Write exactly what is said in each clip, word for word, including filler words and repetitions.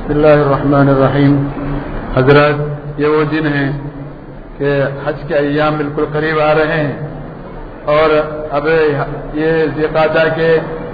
بسم اللہ الرحمن الرحیم. حضرات، یہ وہ دن ہیں کہ حج کے ایام بالکل قریب آ رہے ہیں اور اب یہ ذی القعدہ کے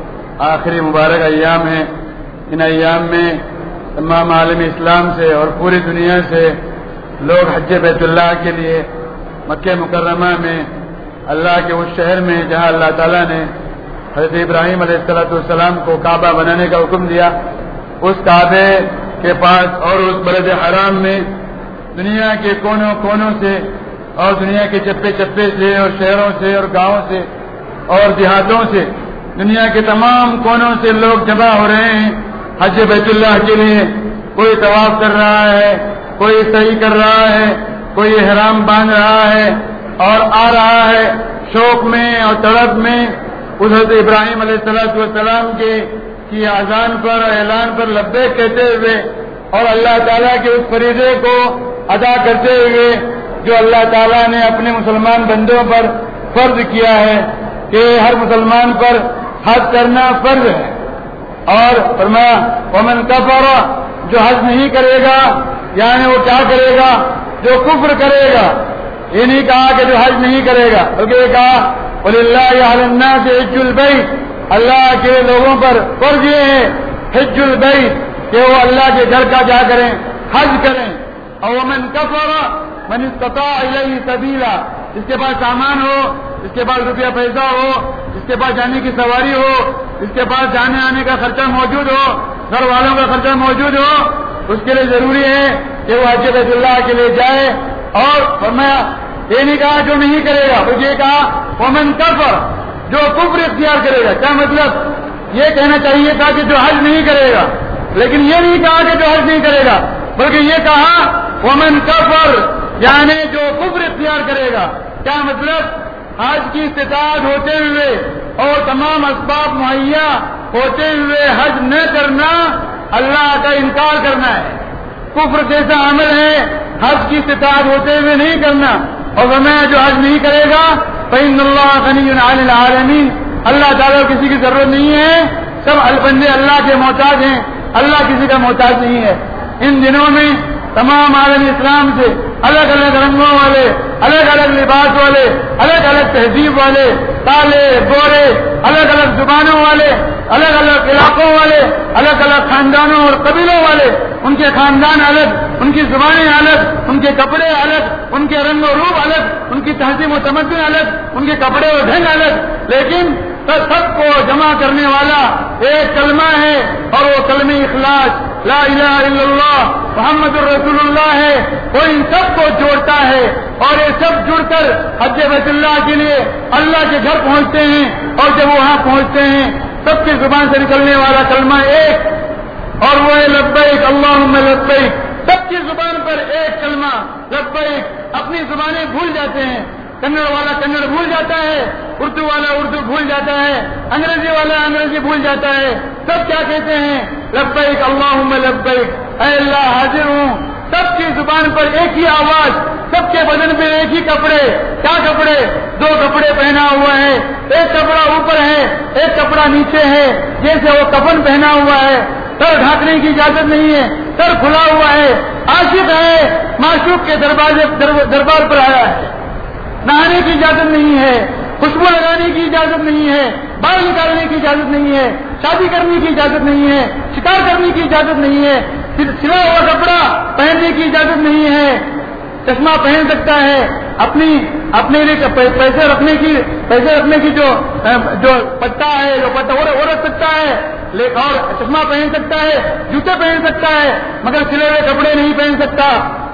آخری مبارک ایام ہیں. ان ایام میں تمام عالم اسلام سے اور پوری دنیا سے لوگ حج بیت اللہ کے لیے مکہ مکرمہ میں اللہ کے اس شہر میں جہاں اللہ تعالیٰ نے حضرت ابراہیم علیہ الصلوۃ والسلام کو کعبہ بنانے کا حکم دیا، اس کعبے کے پاس اور اس بلد حرام میں دنیا کے کونوں کونوں سے اور دنیا کے چپے چپے سے اور شہروں سے اور گاؤں سے اور دیہاتوں سے دنیا کے تمام کونوں سے لوگ جمع ہو رہے ہیں حج بیت اللہ کے لیے. کوئی طواف کر رہا ہے، کوئی سعی کر رہا ہے، کوئی احرام باندھ رہا ہے اور آ رہا ہے شوق میں اور طلب میں حضرت ابراہیم علیہ الصلوۃ والسلام کے کی اذان پر اعلان پر لبیک کہتے ہوئے اور اللہ تعالیٰ کے اس فریضے کو ادا کرتے ہوئے جو اللہ تعالیٰ نے اپنے مسلمان بندوں پر فرض کیا ہے کہ ہر مسلمان پر حج کرنا فرض ہے. اور فرمایا ومن کفر، جو حج نہیں کرے گا یعنی وہ کیا کرے گا؟ جو کفر کرے گا. یہ نہیں کہا کہ جو حج نہیں کرے گا، بلکہ یہ کہا وَلِلَّهِ عَلَى النَّاسِ حِجُّ الْبَيْتِ، اللہ کے لوگوں پر فرض یہ ہے حج البیت کہ وہ اللہ کے گھر کا جا کریں، حج کریں. اور ومن کفر من استطاع الیہ سبیلا، جس کے پاس سامان ہو، جس کے پاس روپیہ پیسہ ہو، جس کے پاس جانے کی سواری ہو، جس کے پاس جانے آنے کا خرچہ موجود ہو، گھر والوں کا خرچہ موجود ہو، اس کے لیے ضروری ہے کہ وہ حج بیت اللہ کے لیے جائے. اور فرمایا یہ نہیں کہا جو نہیں کرے گا، بلکہ یہ کہا ومن کفر، جو کفر اختیار کرے گا. کیا مطلب؟ یہ کہنا چاہیے تھا کہ جو حج نہیں کرے گا، لیکن یہ نہیں کہا کہ جو حج نہیں کرے گا، بلکہ یہ کہا ومن کفر یعنی جو کفر اختیار کرے گا. کیا مطلب؟ حج کی استطاعت ہوتے ہوئے اور تمام اسباب مہیا ہوتے ہوئے حج نہ کرنا اللہ کا انکار کرنا ہے. کفر جیسا عمل ہے حج کی استطاعت ہوتے ہوئے نہیں کرنا. اور میں جو حج نہیں کرے گا فإن اللہ غنی عن العالمین، اللہ تعالیٰ کسی کی ضرورت نہیں ہے، سب بندے اللہ کے محتاج ہیں، اللہ کسی کا محتاج نہیں ہے. ان دنوں میں تمام عالم اسلام سے الگ الگ رنگوں والے، الگ الگ لباس والے، الگ الگ تہذیب والے، کالے گورے، الگ الگ زبانوں والے، الگ الگ علاقوں والے، الگ الگ خاندانوں اور قبیلوں والے، ان کے خاندان الگ، ان کی زبانیں الگ، ان کے کپڑے الگ، ان کے رنگ و روپ الگ، ان کی تہذیب و تمدن الگ، ان کے کپڑے و ڈھنگ الگ، لیکن سب کو جمع کرنے والا ایک کلمہ ہے اور وہ کلمہ اخلاص لا الہ الا اللہ محمد الرسول اللہ ہے. وہ ان سب کو جوڑتا ہے اور یہ سب جڑ کر حج بیت اللہ کے لیے اللہ کے گھر پہنچتے ہیں. اور جب وہاں پہنچتے ہیں سب کی زبان سے نکلنے والا کلمہ ایک اور وہ ہے لبیک اللہم لبیک. سب کی زبان پر ایک کلمہ لبیک. اپنی زبانیں بھول جاتے ہیں، کنڑ والا کنڑ بھول جاتا ہے، اردو والا اردو بھول جاتا ہے، انگریزی والا انگریزی بھول جاتا ہے. سب کیا کہتے ہیں؟ لبیک اللہم لبیک، اے اللہ حاضر ہوں. سب کی زبان پر ایک ہی آواز، سب کے بدن پہ ایک ہی کپڑے. کیا کپڑے؟ دو کپڑے پہنا ہوا ہے، ایک کپڑا اوپر ہے، ایک کپڑا نیچے ہے، جیسے وہ کفن پہنا ہوا ہے. سر ڈھانکنے کی اجازت نہیں ہے، سر کھلا ہوا ہے. عاشق ہے، معشوق کے دروازے دربار پر آیا ہے. نہانے کی اجازت نہیں ہے، خوشبو لگانے کی اجازت نہیں ہے، بال نکالنے کی اجازت نہیں ہے، شادی کرنے کی اجازت نہیں ہے، شکار کرنے کی اجازت نہیں ہے، سلا ہوا کپڑا پہننے کی اجازت نہیں ہے. چشمہ پہن سکتا ہے، اپنی اپنے لیے پیسے رکھنے کی پیسے رکھنے کی جو جو پٹا ہے جو پٹا وہ رکھ سکتا ہے، اور چشمہ پہن سکتا ہے، جوتے پہن سکتا ہے، مگر سلے ہوئے کپڑے نہیں پہن سکتا.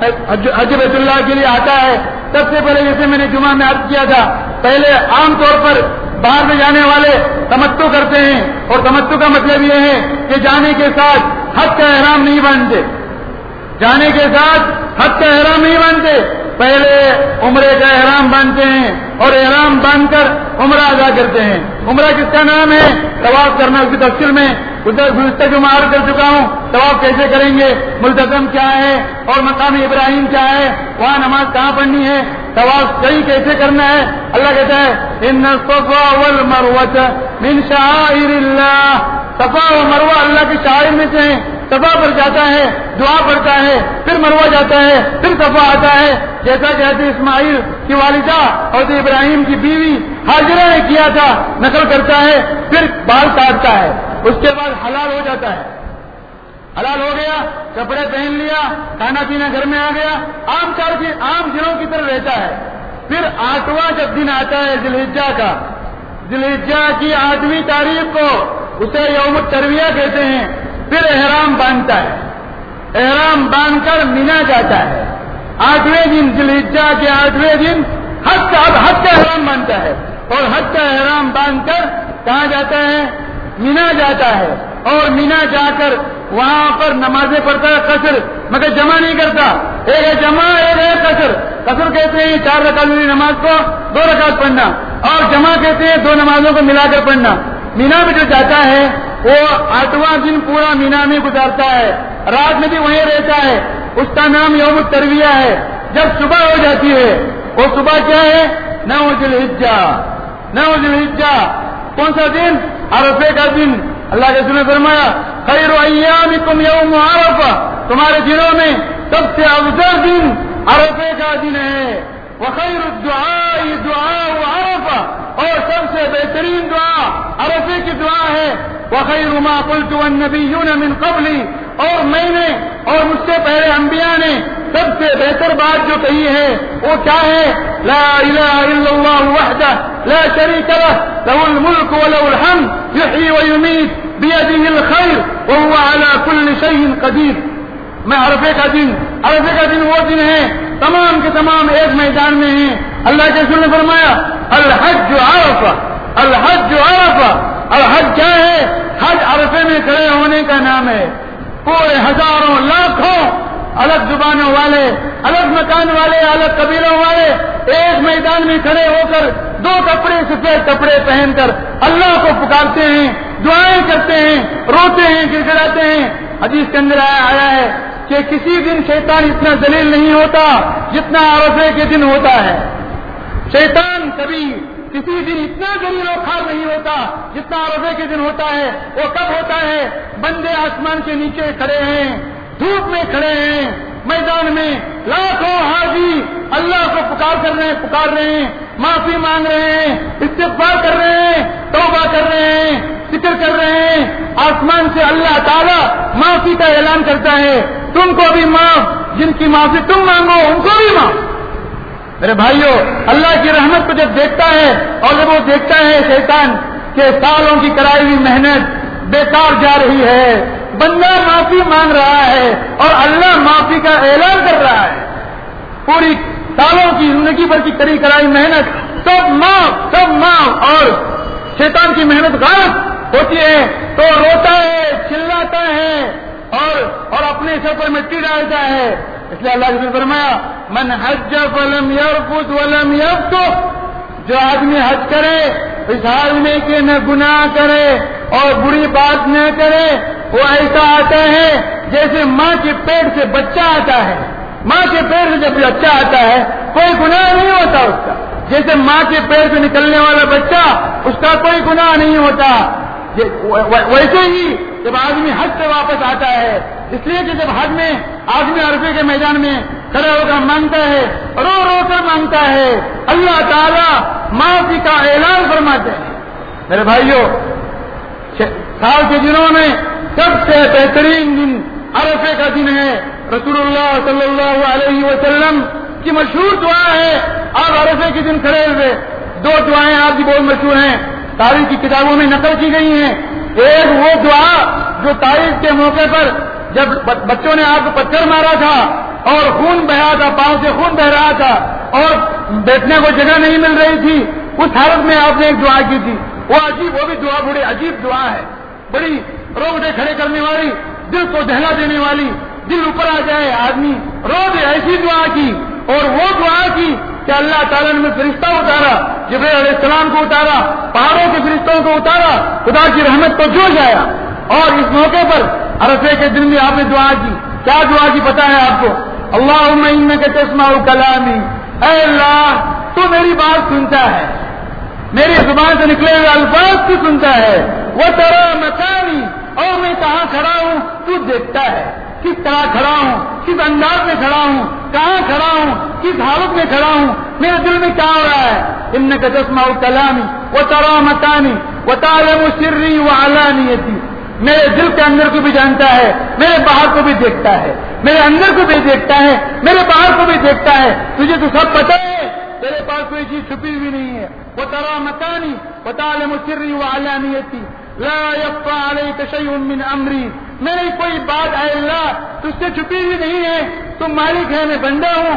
حج بیت اللہ کے لیے آتا ہے. سب سے پہلے جیسے میں نے جمعہ میں عرض کیا تھا، پہلے عام طور پر باہر میں جانے والے تمتع کرتے ہیں اور تمتع کا مطلب یہ ہے کہ جانے کے ساتھ حج کا احرام نہیں باندھتے. جانے کے ساتھ حج کا احرام نہیں باندھتے، پہلے عمرے کا احرام باندھتے ہیں اور احرام باندھ کر عمرہ ادا کرتے ہیں. عمرہ کس کا نام ہے؟ طواف کرنا. اس کی تفصیل میں گزشتہ جو میں عرض کر چکا ہوں، طواف کیسے کریں گے، ملتزم کیا ہے اور مقام ابراہیم کیا ہے، وہاں نماز کہاں پڑھنی ہے، طواف صحیح کیسے کرنا ہے. اللہ کہتا ہے ان الصفا والمروہ من شعائر اللہ. صفا و مروہ اللہ کی شعائر میں سے ہیں. صفا پر جاتا ہے، دعا پڑھتا ہے، پھر مروہ جاتا ہے، پھر صفا آتا ہے، جیسا کہ حضرت اسماعیل کی والدہ حضرت ابراہیم کی بیوی ہاجرہ نے کیا تھا نقل کرتا ہے، پھر بال کاٹتا ہے، اس کے بعد حلال ہو جاتا ہے، حلال ہو گیا، کپڑے پہن لیا، کھانا پینا گھر میں آ گیا، عام چار کی عام دنوں کی طرح رہتا ہے۔ پھر آٹھواں جب دن آتا ہے ذی الحجہ کا، ذی الحجہ کی آٹھویں تاریخ کو اسے یوم الترویہ کہتے ہیں، پھر احرام باندھتا ہے، احرام باندھ کر مینا جاتا ہے، آٹھویں دن ذی الحجہ کے آٹھویں دن حج کا حج کا احرام باندھتا ہے، اور حج کا احرام باندھ کر کہاں جاتا ہے؟ مینا جاتا ہے، اور مینا جا کر وہاں پر نمازیں پڑھتا ہے قصر، مگر جمع نہیں کرتا، ایک ہے جمع ایک ہے قصر۔ قصر کہتے ہیں چار رکعت والی نماز کو دو رکعت پڑھنا، اور جمع کہتے ہیں دو نمازوں کو ملا کر پڑھنا۔ مینا میں جو جاتا ہے وہ آٹھواں دن پورا مینا میں گزارتا ہے، رات میں بھی وہیں رہتا ہے، اس کا نام یوم الترویہ ہے۔ جب صبح ہو جاتی ہے، وہ صبح کیا ہے؟ نو ذی الحجہ، نو ذی الحجہ کون سا دن؟ عرفے کا دن۔ اللہ کے رسول نے فرمایا خیر ایامکم یوم عرفہ، تمہارے دنوں میں سب سے افضل دن عرفے کا دن ہے، وخیر الدعاء دعاء عرفہ، اور سب سے بہترین دعا عرفے کی دعا ہے، وخیر ما قلت والنبیون من قبلی، اور میں نے اور مجھ سے پہلے انبیاء نے سب سے بہتر بات جو کہی ہے وہ کیا ہے؟ لا الہ الا اللہ وحدہ لا شریک لہ لہ الملک وله الحمد یحیی ویمیت بیدہ الخیر وهو علی کل شیء قدیر۔ میں عرفے کا دن، عرفے کا دن وہ دن ہے تمام کے تمام ایک میدان میں ہیں۔ اللہ کے رسول نے فرمایا الحج عرفہ، الحج عرفہ، الحج کیا ہے؟ حج عرفے میں کھڑے ہونے کا نام ہے۔ پورے ہزاروں لاکھوں الگ زبانوں والے، الگ مکان والے، الگ قبیلوں والے ایک میدان میں کھڑے ہو کر دو کپڑے سفید کپڑے پہن کر اللہ کو پکارتے ہیں، دعائیں کرتے ہیں، روتے ہیں، گر گراتے ہیں۔ حدیث کے اندر آیا ہے کہ کسی دن شیطان اتنا ذلیل نہیں ہوتا جتنا عرفے کے دن ہوتا ہے۔ شیطان کبھی کسی دن اتنا ذلیل و خوار نہیں ہوتا جتنا عرفے کے دن ہوتا ہے۔ وہ کب ہوتا ہے؟ بندے آسمان کے نیچے کھڑے ہیں، دھوپ میں کھڑے ہیں، میدان میں لاکھوں حاجی اللہ کو پکار کر رہے ہیں پکار رہے ہیں معافی مانگ رہے ہیں، استغفار کر رہے ہیں، توبہ کر رہے ہیں، ذکر کر رہے ہیں۔ آسمان سے اللہ تعالیٰ معافی کا اعلان کرتا ہے، تم کو بھی معاف، جن کی معافی تم مانگو ان کو بھی معاف۔ میرے بھائیوں، اللہ کی رحمت کو جب دیکھتا ہے اور جب وہ دیکھتا ہے شیطان کے سالوں کی کرائی ہوئی محنت بیکار جا رہی ہے، بندہ معافی مانگ رہا ہے اور اللہ معافی کا اعلان کر رہا ہے، پوری سالوں کی زندگی بھر کی کری کرائی محنت سب معاف، سب معاف، اور شیطان کی محنت غلط ہوتی ہے تو روتا ہے، چلاتا ہے اور اور اپنے سر پر مٹی ڈالتا ہے۔ اس لیے اللہ نے فرمایا من حج فلم یرفث ولم یفسق، جو آدمی حج کرے اس حال میں کہ نہ گناہ کرے اور بری بات نہ کرے، وہ ایسا آتا ہے جیسے ماں کے پیٹ سے بچہ آتا ہے۔ ماں کے پیٹ سے جب بچہ آتا ہے کوئی گناہ نہیں ہوتا اس کا، جیسے ماں کے پیٹ سے نکلنے والا بچہ اس کا کوئی گناہ نہیں ہوتا، ویسے ہی جب آدمی حج سے واپس آتا ہے، اس لیے کہ جب حج میں آدمی عرفے کے میدان میں کھڑے ہو کر مانگتا ہے، رو رو کر مانگتا ہے، اللہ تعالیٰ معافی کا اعلان فرماتے ہیں۔ میرے بھائیوں، سال کے دنوں میں سب سے بہترین دن عرفے کا دن ہے۔ رسول اللہ صلی اللہ علیہ وسلم کی مشہور دعا ہے، آپ عرفے کے دن کھڑے ہوئے دو دعائیں آپ کی بہت مشہور ہیں، تاریخ کی کتابوں میں نقل کی گئی ہیں۔ ایک وہ دعا جو تاریخ کے موقع پر جب بچوں نے آپ کو پتھر مارا تھا اور خون بہا تھا، پاؤں سے خون بہ رہا تھا اور بیٹھنے کو جگہ نہیں مل رہی تھی، اس حالت میں آپ نے ایک دعا کی تھی، وہ عجیب وہ بھی دعا بڑی عجیب دعا ہے، بڑی روٹے کھڑے کرنے والی، دل کو دہلا دینے والی، دل اوپر آ جائے آدمی رو دے، ایسی دعا کی۔ اور وہ دعا کی کہ اللہ تعالیٰ نے فرشتہ اتارا، جبریل علیہ السلام کو اتارا، پہاڑوں کے فرشتوں کو اتارا، خدا کی رحمت کو جوش آیا۔ اور اس موقع پر عرفے کے دن بھی آپ نے دعا کی، کیا دعا کی پتہ ہے آپ کو؟ اللہم انک تسمع کلامی، اے اللہ تو میری بات سنتا ہے، میری زبان سے نکلے ہوئے الفاظ کو سنتا ہے، وتری مکانی، اور میں کہاں کھڑا ہوں تو دیکھتا ہے، کس طرح کھڑا ہوں، کس انداز میں کھڑا ہوں، کہاں کھڑا ہوں، کس حالت میں کھڑا ہوں، میرے دل میں کیا ہو رہا ہے. انک تسمع کلامی وترى مکانی وتعلم سری وعلانیتی. میرے دل کے اندر کو بھی جانتا ہے، میرے باہر کو بھی دیکھتا ہے، میرے اندر کو بھی دیکھتا ہے، میرے باہر کو بھی دیکھتا ہے. تجھے تو سب پتہ ہے، تیرے پاس کوئی چیز چھپی ہوئی نہیں ہے. وترى مکانی وتعلم سری وعلانیتی لا يخفى عليك شيء من امری. میری کوئی بات اے اللہ تجھ سے چھپی ہوئی نہیں ہے، تم مالک ہے، میں بندہ ہوں.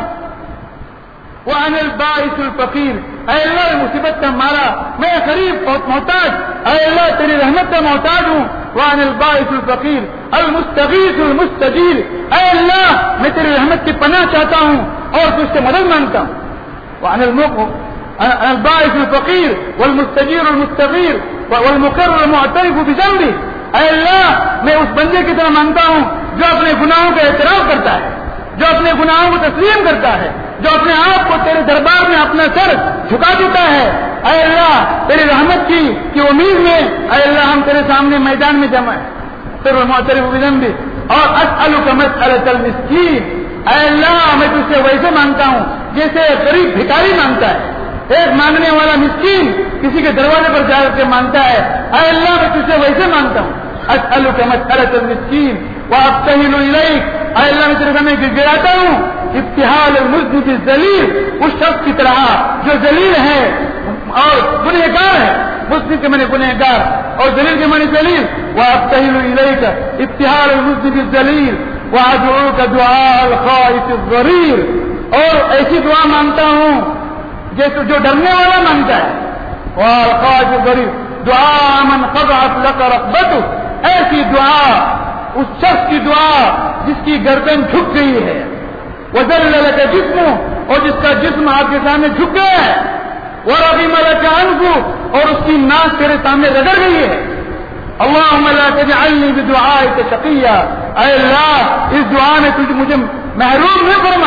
وأنا البائس الفقیر. اے اللہ مصیبت کا مارا میں غریب محتاج، اے اللہ تیری رحمت کا محتاج ہوں. وأنا البائس الفقیر المستغیث المستجیر. اے اللہ میں تیری رحمت کی پناہ چاہتا ہوں اور تجھ سے مدد مانگتا ہوں. وأنا البائس الفقیر والمستجیر المستغیر والمقر المعترف بذنبه. اے اللہ میں اس بندے کی طرح مانگتا ہوں جو اپنے گناہوں کا اعتراف کرتا ہے، جو اپنے گناہوں کو تسلیم کرتا ہے، جو اپنے آپ کو تیرے دربار میں اپنا سر جھکا دیتا ہے. اے اللہ تیری رحمت کی کی امید میں اے اللہ ہم تیرے سامنے میدان میں جمع ہیں. سر معترف بذنبه اور اسألک مسألۃ المسکین. اے اللہ میں تجھ سے ویسے مانگتا ہوں جیسے غریب بھکاری مانگتا ہے، ایک مانگنے والا مسکین کسی کے دروازے پر جا کر کے مانگتا ہے. اے اللہ میں تجھ سے ویسے مانگتا ہوں. اسألک مسألۃ المسکین وابتہل الیک. اے اللہ میں تیرے سامنے گر گراتا ہوں ابتہال المذنب الذلیل، اس شخص کی طرح جو ذلیل ہے اور گنہگار ہے. مذنب کے معنی گنہگار اور ذلیل کے معنی ذلیل. وابتہل الیک ابتہال المذنب الذلیل وادعوک دعاء الخائف الضریر. اور ایسی دعا مانگتا ہوں جیسے جو ڈرنے والا مانگتا ہے. والخائف الضریر دعا من خضعت لك رقبته. ایسی دعا اس شخص کی دعا جس کی گردن جھک گئی ہے. وذل لك جسمه اور جس کا جسم آپ کے سامنے جھک گیا ہے. ورغم لك عنفه اور اس کی ناک تیرے سامنے رگڑ گئی ہے. اللهم لا تجعلني بدعائك شقيا. اے اللہ اس دعا میں تجھ مجھے محروم نہ فرما.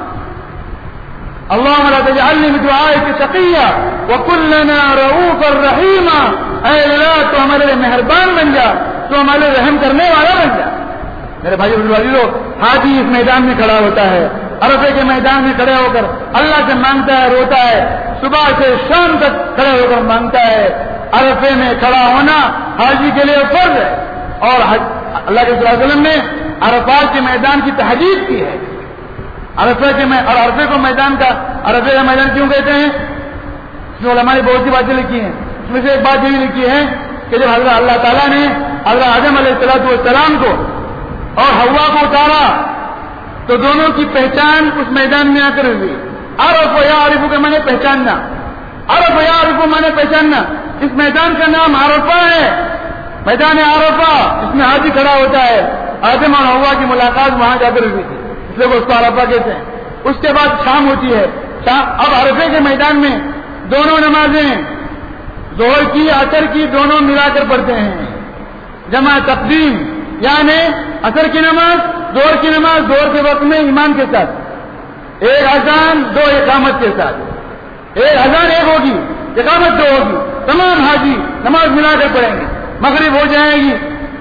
اللهم لا تجعلني بدعائك شقيا وكن لنا رؤوفا رحيما. اے اللہ تو ہمارے لیے مہربان بن جا، تو ہمارے رحم کرنے والا بن جا. میرے بھائی بھائیو، حاجی اس میدان میں کھڑا ہوتا ہے، عرفے کے میدان میں کھڑے ہو کر اللہ سے مانگتا ہے، روتا ہے، صبح سے شام تک کھڑے ہو کر مانگتا ہے. عرفے میں کھڑا ہونا حاجی کے لیے فرض ہے. اور اللہ کے صلی اللہ علیہ وسلم نے عرفات کے میدان کی تحجید کی ہے. عرفے کے میں اور عرفے کو میدان کا عرفے کا میدان کیوں کہتے ہیں؟ اس میں علماء نے بہت سی باتیں لکھی ہیں. اس میں سے ایک بات یہ لکھی ہے کہ جب حضرت اللہ تعالیٰ نے حضرت آدم علیہ الصلوۃ والسلام کو اور حوا کو اتارا تو دونوں کی پہچان اس میدان میں آ کر ہوئی. عرف و یا عارف کے معنی پہچاننا، عرف و یا عارف معنی پہچاننا. اس میدان کا نام عرفہ ہے، میدان عرفہ. اس میں حاجی کھڑا ہوتا ہے. آدم اور حوا کی ملاقات وہاں جا کر ہوئی تھی، اس لیے وہ اس کو عرفہ کہتے ہیں. اس کے بعد شام ہوتی ہے. شام اب عرفے کے میدان میں دونوں نمازیں ظہر کی عصر کی دونوں ملا کر پڑھتے ہیں. جمع تقدیم یعنی عصر کی نماز ظہر کی نماز ظہر کے وقت میں امام کے ساتھ، ایک اذان دو اقامت کے ساتھ. ایک اذان ایک ہوگی، اقامت دو ہوگی. تمام حاجی نماز ملا کر پڑھیں گے. مغرب ہو جائے گی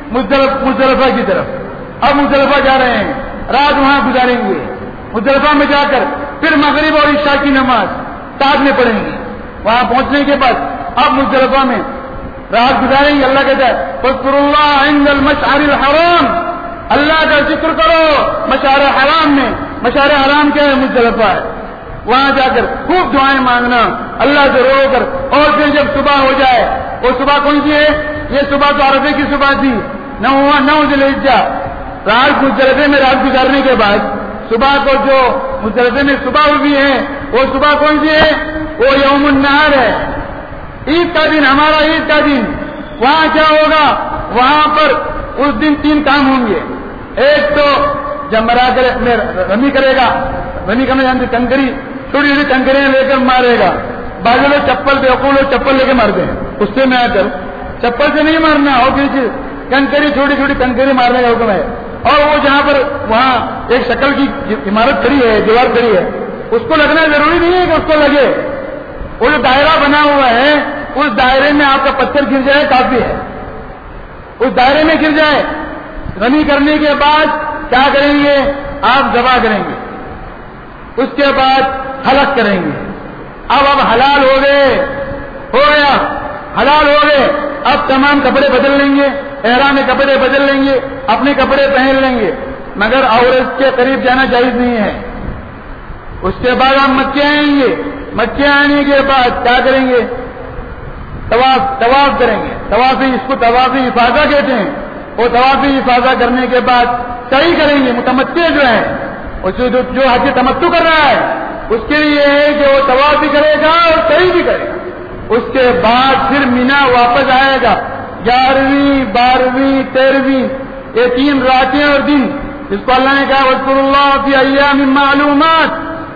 مزدلفہ کی طرف. اب مزدلفہ جا رہے ہیں، رات وہاں گزاریں گے. مزدلفہ میں جا کر پھر مغرب اور عشاء کی نماز ساتھ میں پڑھیں گے. وہاں پہنچنے کے بعد اب مزدلفہ میں رات گزاریں گے. اللہ کہتا ہے فاذکروا اللہ عند المشعر الحرام. اللہ کا ذکر کرو مشعر حرام میں. مشعر حرام کیا ہے؟ مزدلفہ ہے. وہاں جا کر خوب دعائیں مانگنا اللہ سے رو کر. اور پھر جب صبح ہو جائے، وہ صبح کون سی ہے؟ یہ صبح تو عرفے کی صبح تھی، نو نو ذی الحجہ. رات مزدلفے میں رات گزارنے کے بعد صبح کو جو مزدلفے میں صبح ہوئی ہے وہ صبح کون سی ہے؟ وہ یوم النہر ہے، عید کا دن، ہمارا عید کا دن. وہاں کیا ہوگا؟ وہاں پر اس دن تین کام ہوں گے. ایک تو جب مرا کر رمی کرے گا، رمی کرنے جانتے کنکری، چھوٹی چھوٹی کنکریاں لے کر مارے گا. بعض لوگ چپل بے وقوف لوگ چپل لے کے مارتے ہیں، اس سے میں آ کر چپل سے نہیں مارنا، اور کسی کنکری چھوٹی چھوٹی کنکری مارنے کا حکم ہے. اور وہ جہاں پر وہاں ایک شکل کی عمارت کھڑی ہے، دیوار کھڑی ہے، اس کو لگنا ضروری نہیں ہے کہ اس کو لگے. وہ جو دائرہ بنا ہوا ہے اس دائرے میں آپ کا پتھر گر جائے کافی ہے. اس دائرے میں گر جائے. رمی کرنے کے بعد کیا کریں گے؟ آپ ذبح کریں گے, اس کے بعد حلق کریں گے. اب اب حلال ہو گئے, ہو گیا حلال ہو گئے. اب تمام کپڑے بدل لیں گے, احرام میں کپڑے بدل لیں گے, اپنے کپڑے پہن لیں گے, مگر عورت کے قریب جانا جائز نہیں ہے. اس کے بعد ہم مکے آئیں گے, مکے آنے کے بعد کیا کریں گے؟ طواف طواف کریں گے. طواف, اس کو طواف افاضہ کہتے ہیں. اور طواف افاضہ کرنے کے بعد سعی کریں گے. متمتع جو ہے, جو حج تمتع کر رہا ہے, اس کے لیے ہے کہ وہ طواف بھی کرے گا اور سعی بھی کرے گا. اس کے بعد پھر مینا واپس آئے گا. گیارہویں, بارہویں, تیرہویں, یہ تین راتیں اور دن جس کو اللہ نے کہا وَاذْكُرُوا اللَّهَ فِي أَيَّامٍ مَّعْلُومَاتٍ,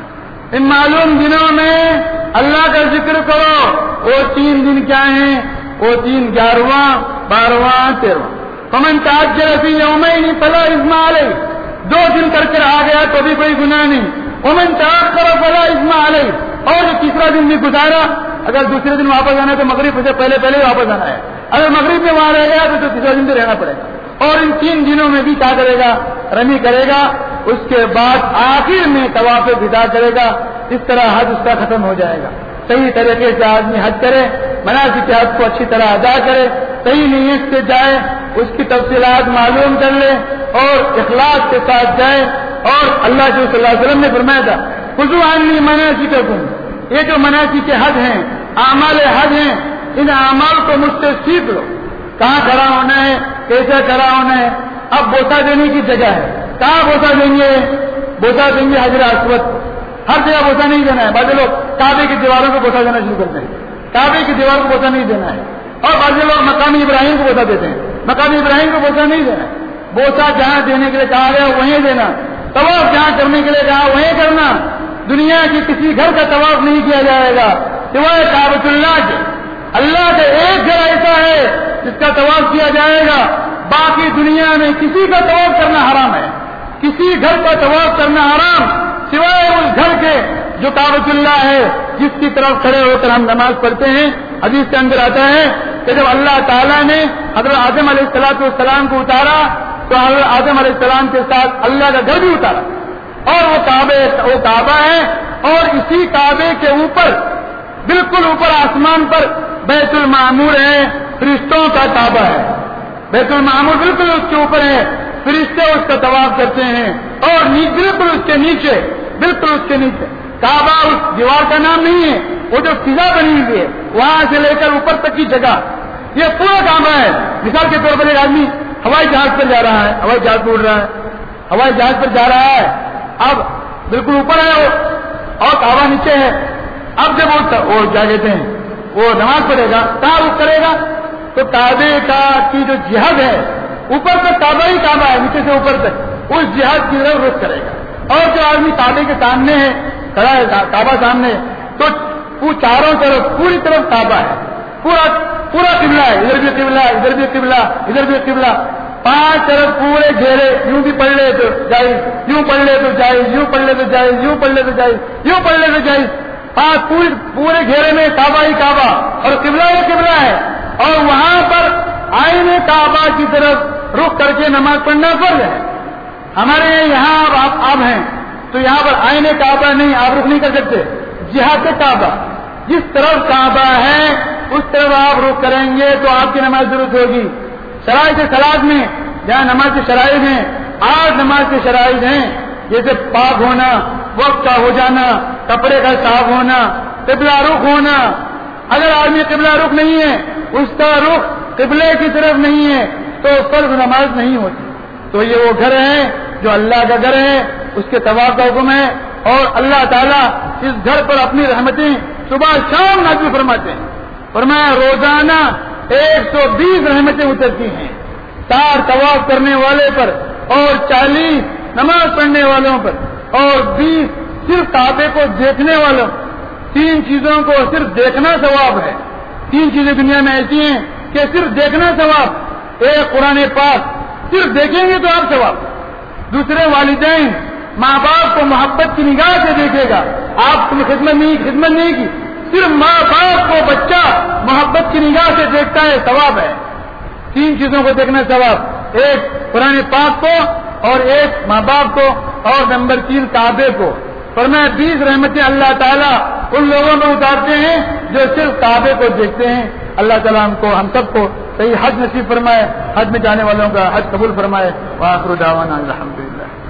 ان معلوم دنوں میں اللہ کا ذکر کرو. وہ تین دن کیا ہیں؟ وہ تین گیارہواں, بارہواں, تیرہواں. فَمَن تَعَجَّلَ فِي يَوْمَيْنِ فَلَا إِثْمَ عَلَيْهِ, دو دن کر کے آ گیا تو بھی کوئی گناہ نہیں. وَمَن تَأَخَّرَ فَلَا إِثْمَ عَلَيْهِ, اور جو تیسرا دن بھی گزارا, اگر دوسرے دن واپس آنا ہے تو مغرب سے پہلے پہلے واپس آنا ہے. اگر مغرب میں وہاں رہ گیا تو تیسرا دن بھی رہنا پڑے گا. اور ان تین دنوں میں بھی کیا کرے گا؟ رمی کرے گا. اس کے بعد آخر میں طواف ودا کرے گا. اس طرح حج اس کا ختم ہو جائے گا. صحیح طریقے سے آدمی حج کرے, مناسک حج کو اچھی طرح ادا کرے, صحیح نیت سے جائے, اس کی تفصیلات معلوم کر لے اور اخلاص کے ساتھ جائے. اور اللہ صلی اللہ علیہ وسلم نے فرمایا تھا خذوا عنی مناسککم, یہ جو مناسک حج ہیں, اعمال حج ہیں, ان اعمال کو مجھ سے سیکھ لو. کہاں کھڑا ہونا ہے, کیسے کھڑا ہونا ہے. اب بوسہ دینے کی جگہ ہے, کہاں بوسہ دیں گے؟ بوسہ دیں گے حجر اسود. ہر جگہ بوسہ نہیں دینا ہے. بعض لوگ کعبے کی دیواروں کو بوسہ دینا شروع کرتے ہیں, کعبے کی دیوار کو بوسہ نہیں دینا ہے. اور بعض لوگ مقامی ابراہیم کو بوسہ دیتے ہیں, مقامی ابراہیم کو بوسہ نہیں دینا ہے. بوسہ جہاں دینے کے لیے کہا گیا وہیں دینا. طواف جہاں کرنے کے لیے کہا وہیں کرنا. دنیا کی کسی گھر کا طواف نہیں کیا جائے گا سوائے کعبۃ اللہ کے. اللہ کا ایک گھر ایسا ہے جس کا طواف کیا جائے گا, باقی دنیا میں کسی کا طواف کرنا حرام ہے. کسی گھر کا طواف کرنا حرام سوائے اس گھر کے جو کعبۃ اللہ ہے, جس کی طرف کھڑے ہو کر ہم نماز پڑھتے ہیں. حدیث کے اندر آتا ہے کہ جب اللہ تعالیٰ نے حضرت آدم علیہ الصلوۃ والسلام کو اتارا تو حضرت آدم علیہ السلام کے ساتھ اللہ کا گھر بھی اتارا, اور وہ کعبے وہ کعبہ ہے. اور اسی کعبے کے اوپر, بالکل اوپر آسمان پر بیت المعمور ہے, فرشتوں کا کعبہ ہے. بیت المعمور بالکل اس کے اوپر ہے, فرشتے اس کا طواف کرتے ہیں. اور بالکل اس کے نیچے, بالکل اس کے نیچے کعبہ اس دیوار کا نام نہیں ہے, وہ جو فضا بنی ہوئی ہے وہاں سے لے کر اوپر تک کی جگہ, یہ پورا کعبہ ہے. مثال کے طور پر ایک آدمی ہوائی جہاز پر جا رہا ہے, ہوائی جہاز اڑ رہا ہے, ہوائی جہاز پر جا رہا ہے, اب بالکل اوپر ہے وہ اور کعبہ نیچے ہے. اب جب وہ کیا کہتے ہیں وہ نماز پڑھے گا, کہاں رخ کرے گا؟ تو کعبے کا کی جو جہاد ہے اوپر تک کعبہ ہی کعبہ ہے, نیچے سے اوپر تک اس جہاد کی طرف رخ کرے گا. اور جو آدمی کعبے کے سامنے ہے, کھڑا ہے کعبہ سامنے, تو وہ چاروں طرف پوری طرف کعبہ ہے, پورا پورا قبلہ ہے, ادھر بھی قبلہ, ادھر بھی قبلہ, ادھر بھی قبلہ, پانچ طرف پورے گھیرے. یوں بھی پڑھ لے تو جائز, یوں پڑھ لے تو جائز, یوں پڑھ لے تو جائز, یوں پڑھ لے تو جائز, یوں پڑھ لے تو جائز. پانچ پورے پورے گھیرے میں کعبہ ہی کعبہ اور قبلہ ہی قبلہ ہے. اور وہاں پر آئینے کعبہ کی طرف رخ کر کے نماز پڑھنا فرض ہے. ہمارے یہاں آپ آپ ہیں تو یہاں پر آئینے کعبہ نہیں, آپ رخ نہیں کر سکتے. جہاد کعبہ, جس طرف کعبہ ہے اس طرف آپ رخ کریں گے تو آپ کی نماز درست ہوگی. شرائط سلاد میں جہاں نماز کے شرائط ہیں, آٹھ نماز کے شرائط ہیں, جیسے پاک ہونا, وقت کا ہو جانا, کپڑے کا صاف ہونا, قبلہ رخ ہونا. اگر آدمی قبلہ رخ نہیں ہے, اس کا رخ قبلے کی طرف نہیں ہے, تو فرض نماز نہیں ہوتی. تو یہ وہ گھر ہے جو اللہ کا گھر ہے, اس کے طواف کا حکم ہے. اور اللہ تعالیٰ اس گھر پر اپنی رحمتیں صبح شام نازل فرماتے ہیں. فرمایا روزانہ ایک سو بیس رحمتیں اترتی ہیں, ساٹھ طواف کرنے والے پر اور چالیس نماز پڑھنے والوں پر, اور بیس صرف کعبے کو دیکھنے والوں. تین چیزوں کو صرف دیکھنا ثواب ہے. تین چیزیں دنیا میں ایسی ہیں کہ صرف دیکھنا ثواب. ایک قرآن پاک, صرف دیکھیں گے تو آپ ثواب. دوسرے والدین, ماں باپ کو محبت کی نگاہ سے دیکھے گا, آپ کی خدمت نہیں خدمت نہیں کی, صرف ماں باپ کو بچہ محبت کی نگاہ سے دیکھتا ہے, ثواب ہے. تین چیزوں کو دیکھنا ثواب، ایک قرآن پاک کو اور ایک ماں باپ کو اور نمبر تین کعبے کو۔ فرمایا بیس رحمتیں اللہ تعالیٰ ان لوگوں میں اتارتے ہیں جو صرف کعبے کو دیکھتے ہیں۔ اللہ تعالیٰ ہم کو ہم سب کو صحیح حج نصیب فرمائے، حج میں جانے والوں کا حج قبول فرمائے۔ وآخر دعوانا الحمدللہ۔